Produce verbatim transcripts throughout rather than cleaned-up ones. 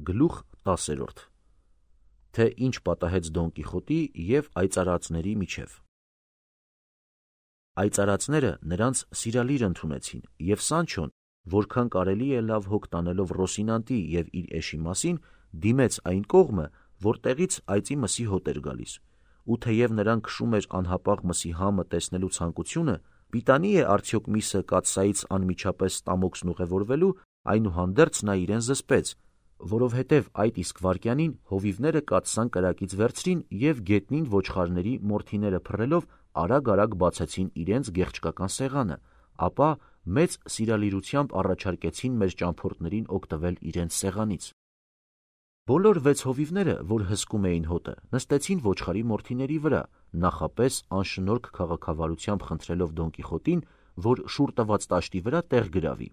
Գլուխ տասերորդ Թե ինչ պատահեց Դոն Կիխոտի և այծարածների միջև։ Այծարածները նրանց սիրալիր ընդունեցին, և Սանչոն, որքան կարելի է լավ հոգ տանելով Ռոսինանտի և իր էշի մասին, դիմեց այն կողմը, որտեղից այծի մսի հոտ էր գալիս, ու թեև նրան քշում էր անհապաղ մսի համը տեսնելու ցանկությունը, պիտանի է արդյոք միսը կաթսայից անմիջապես ստամոքսն ուղևորվելու, այնուհանդերձ նա իրեն զսպեց, որովհետև այդ իսկ վայրկյանին հովիվները կաթսան կրակից վերցրին և գետնին ոչխարների մորթիները փռելով արագ-արագ բացեցին իրենց գեղչկական սեղանը, ապա մեծ սիրալիրությամբ առաջարկեցին մեր ճամփորդներին օգտվել իրենց սեղանից։ Բոլոր վեց հովիվները, որ հսկում էին հոտը, նստեցին ոչխարի մորթիների վրա, նախապես անշնորհք քաղաքավարությամբ խնդրելով Դոն Կիխոտին, որ շուռ տված տաշտի վրա տեղ գրավի։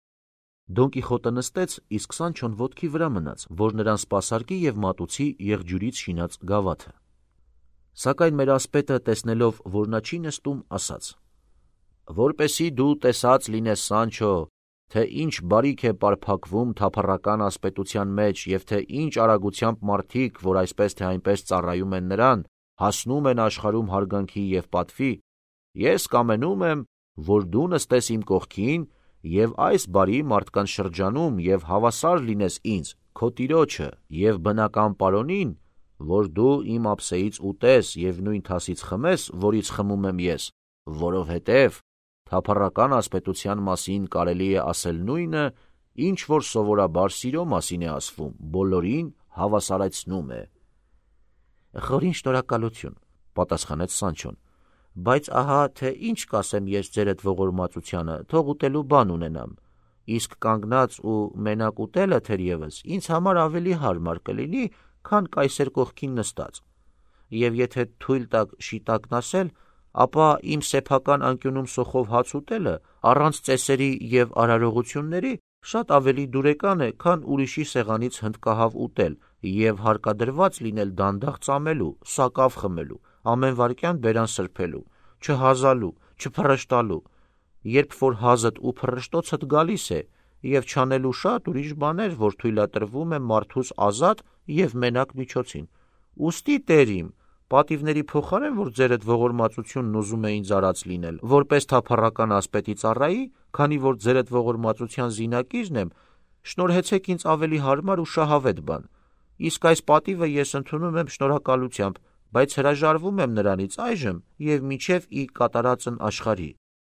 Դոն Կիխոտը նստեց, իսկ Սանչոն ոտքի վրա մնաց, որ նրան սպասարկի և մատուցի եղջյուրից շինած գավաթը։ Սակայն մեր ասպետը, տեսնելով, որ նա չի նստում, ասաց. «Որպեսզի դու տեսած լինես, Սանչո, թե ինչ բարիք է պարփակվում թափառական ասպետության մեջ և թե ինչ արագությամբ մարդիկ, որ այսպես թե այնպես ծառայում են նրան, հասնում են աշխարհում հարգանքի և պատվի, ես կամենում եմ, որ դու նստես իմ կողքին և այս բարի մարդկանց շրջանում և հավասար լինես ինձ, քո տիրոջը, և բնական պարոնին, որ դու իմ ափսեից ուտես և նույն թասից խմես, որից խմում եմ ես, որովհետև թափառական ասպետության մասին կարելի է ասել նույնը, ինչ որ սովորաբար սիրո մասին է ասվում, բոլորին հավասարեցնում է»։ «Խորին շնորհակալություն», պատասխանեց Սանչոն, «բայց ահա թե ինչ կասեմ ես ձերդ ողորմածությանը, թող ուտելու բան ունենամ, իսկ կանգնած ու մենակ ուտելը թերևս ինձ համար ավելի հարմար կլինի, քան կայսեր կողքին նստած, և եթե թույլ տաք շիտակն ասել, ապա իմ սեփական անկյունում սոխով հաց ուտելը առանց ծեսերի և արարողությունների շատ ավելի դուրեկան է, քան ուրիշի սեղանից հնդկահավ ուտել և հարկադրված լինել դանդաղ ծամելու, սակավ խմելու, ամեն վայրկյան բերան սրբելու, չհազալու, չփռշտալու, երբ որ հազդ ու փռշտոցդ գալիս է, և չանելու շատ ուրիշ բաներ, որ թույլատրվում է մարդուս ազատ և մենակ միջոցին։ Ուստի, տեր իմ, պատիվների փոխարեն, որ ձերդ ողորմածությունն ուզում է ինձ արած լինել, որպես թափառական ասպետի ծառայի, քանի որ ձերդ ողորմածության զինակիրն եմ, շնորհեցեք ինձ ավելի հարմար ու շահավետ բան, իսկ այս պատիվը ես ընդունում եմ շնորհակալությամբ, բայց հրաժարվում եմ նրանից այժմ և մինչև ի կատարածն աշխարհի»։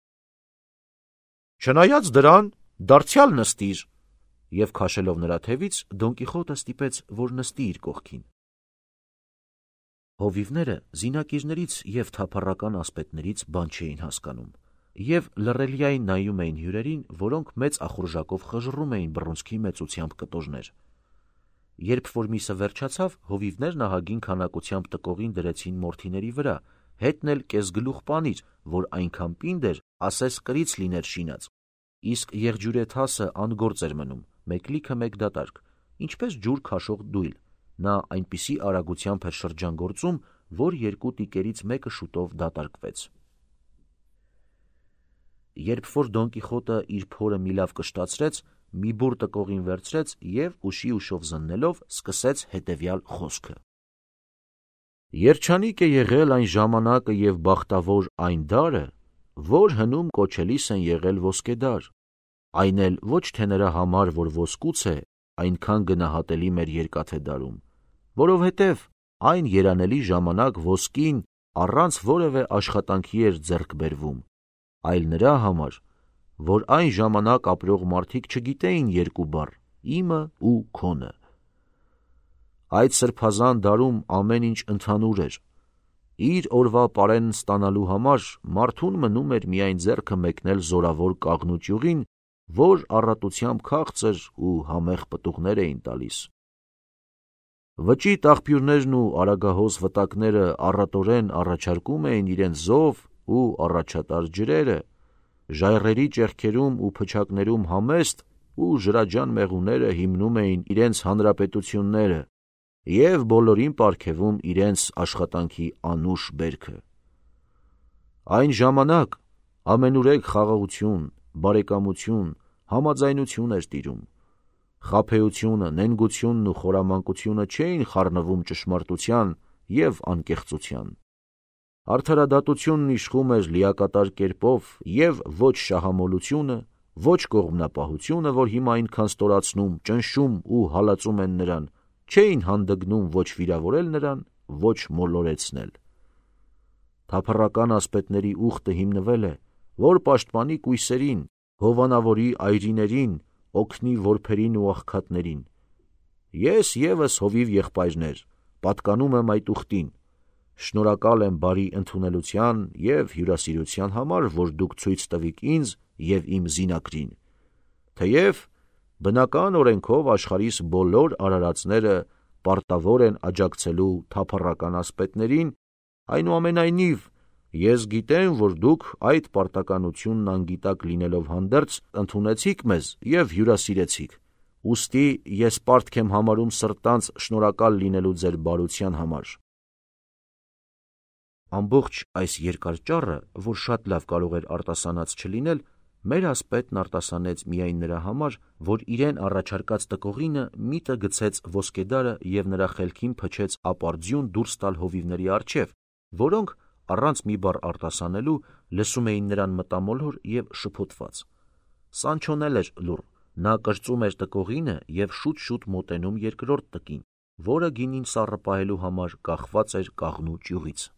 «Չնայած դրան, դարձյալ նստիր», և քաշելով նրա թևից, Դոն Կիխոտը ստիպեց, որ նստի իր կողքին։ Հովիվները զինակիրներից և թափառական ասպետներից բան չէին հասկանում և լռելյային նայում էին հյուրերին, որոնք մեծ ախորժակով խժռում էին բռունցքի մեծությամբ կտորներ։ Երբ որ միսը վերջացավ, հովիվներն ահագին քանակությամբ տկողին դրեցին մորթիների վրա, հետն էլ կեսգլուխ պանիր, որ այնքան պինդ էր, ասես կրից լիներ շինած, իսկ եղջյուրե թասը անգործ էր մնում, մեկ լիքը մեկ դատարկ, ինչպես ջուր քաշող դույլ, նա այնպիսի արագությամբ էր շրջանգործում, որ երկու տիկերից մեկը շուտով դատարկվեց։ Երբ որ Դոն Կիխոտը իր փորը մի լավ կշտացրեց, մի բուռ տկողին վերցրեց և ուշի ուշով զննելով սկսեց հետևյալ խոսքը. «Երջանիկ է եղել այն ժամանակը և բախտավոր այն դարը, որ հնում կոչելիս են եղել ոսկեդար, այն էլ ոչ թե նրա համար, որ ոսկուց է այնքան գնահատելի մեր երկաթե դարում, որովհետև այն երանելի ժամանակ ոսկին առանց որևէ աշխատանքի էր ձեռք բերվում, այլ նրա համար, որ այն ժամանակ ապրող մարդիկ չգիտեին երկու բառ՝ իմը ու քոնը։ Այդ սրբազան դարում ամեն ինչ ընդհանուր էր, իր օրվա պարենն ստանալու համար մարդուն մնում էր միայն ձեռքը մեկնել զորավոր կաղնու ճյուղին, որ առատությամբ քաղցր ու համեղ պտուղներ էին տալիս։ Վճիտ աղբյուրներն ու արագահոս վտակները առատորեն առաջարկում էին իրենց զով ու առաջատար ջրերը, ժայռերի ճեղքերում ու փչակներում համեստ ու ջրաջան մեղուները հիմնում էին իրենց հանրապետությունները և բոլորին պարգևում իրենց աշխատանքի անուշ բերքը։ Այն ժամանակ ամենուրեք խաղաղություն, բարեկամություն, համաձայնություն էր տիրում, խաբեությունը, նենգությունն ու խորամանկությունը չէին խառնվում ճշմարտության և անկեղծության։ Արդարադատությունն իշխում էր լիակատար կերպով և ոչ շահամոլությունը, ոչ կողմնապահությունը, որ հիմա այնքան ստորացնում, ճնշում ու հալածում են նրան, չէին հանդգնում ոչ վիրավորել նրան, ոչ մոլորեցնել։ Թափառական ասպետների ուխտը հիմնվել է, որ պաշտպանի կույսերին, հովանավորի այրիներին, օգնի որբերին ու աղքատներին։ Ես ևս հովիվ եղբայրներ, պատկանում եմ այդ ուխտին, շնորհակալ եմ բարի ընդունելության և հյուրասիրության համար, որ դուք ցույց տվիք ինձ և իմ զինակրին, թեև բնական օրենքով աշխարհիս բոլոր արարածները պարտավոր են աջակցելու թափառական ասպետներին, այնուամենայնիվ ես գիտեմ, որ դուք այդ պարտականությունն անգիտակ լինելով հանդերձ ընդունեցիք մեզ և հյուրասիրեցիք, ուստի ես պարտք եմ համարում սրտանց շնորհակալ լինելու ձեր բարության համար։ Ամբողջ այս երկար ճառը, որ շատ լավ կարող էր արտասանած չլինել, մեր ասպետն արտասանեց միայն նրա համար, որ իրեն առաջարկած տկողինը միտը գցեց ոսկեդարը և նրա խելքին փչեց ապարդյուն դուրս տալ հովիվների առջև, որոնք առանց մի բառ արտասանելու լսում էին նրան մտամոլոր և շփոթված։ Սանչոն էլ էր լուռ, նա կրծում էր տկողինը և շուտ-շուտ մոտենում երկրորդ տկին, որը գինին սառը պահելու համար կախված էր կաղնու ճյուղից։